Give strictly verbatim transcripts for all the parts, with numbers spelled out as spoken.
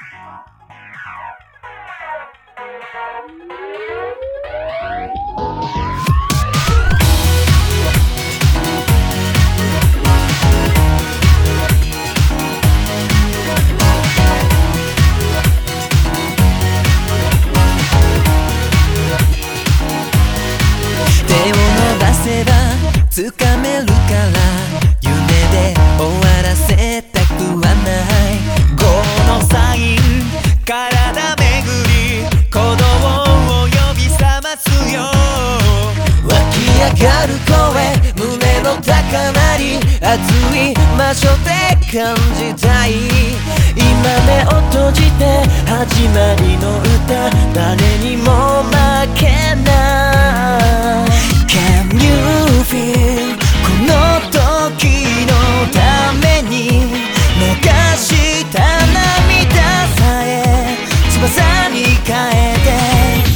つかめるから夢で終わらせたくはない。ゴーのサイン体巡り鼓動を呼び覚ますよ。湧き上がる声胸の高鳴り熱い場所で感じたい。今目を閉じて始まりの歌誰にも負けない。Can you feel この時のために流した涙さえ翼に変えて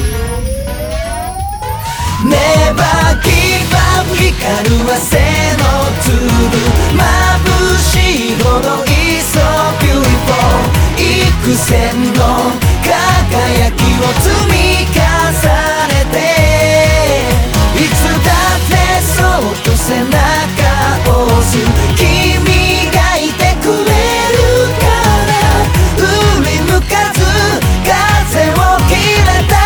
Never give up 光る汗の粒眩しいほど It's so beautiful 幾千の輝きを積み重ねていつだってそっと背中を押す君がいてくれるから振り向かず風を切れた。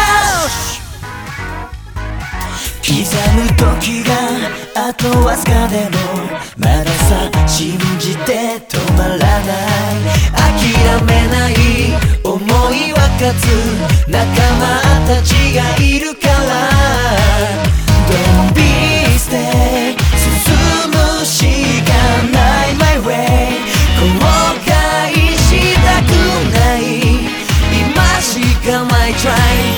刻む時があとわずかでもまださ信じて止まらない。諦めない思いは勝つ仲間たちがいるから。Don't be stay 進むしかない My way 後悔したくない今しか My try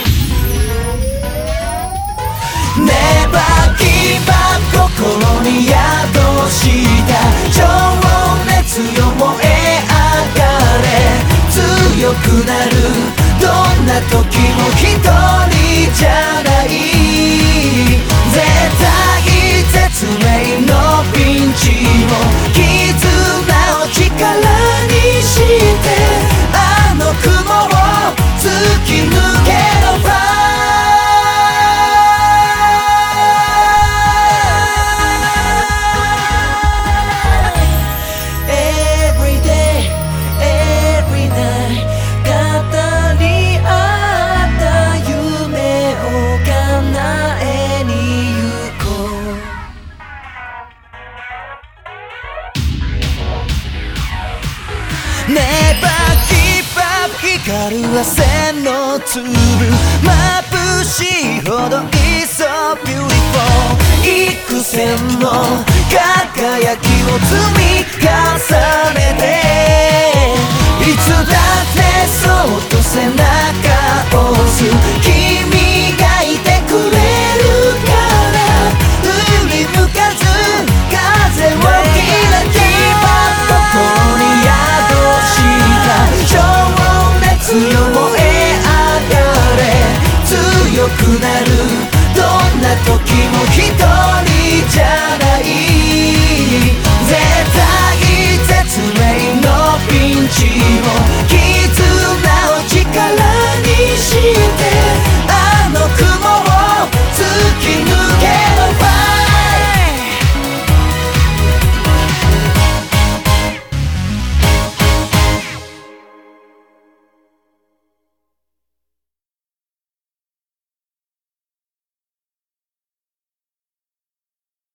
Never give up 心に宿した情熱よ燃え上がれ強くなるどんな時も一人じゃない絶対絶命のピンチも絆を力にしてあの雲を突き抜けろ Fly Every day, every night 語り合った夢を叶えに行こう。Never give up 光る汗の粒眩しいほど It's so beautiful 幾千の輝きを積み重ねて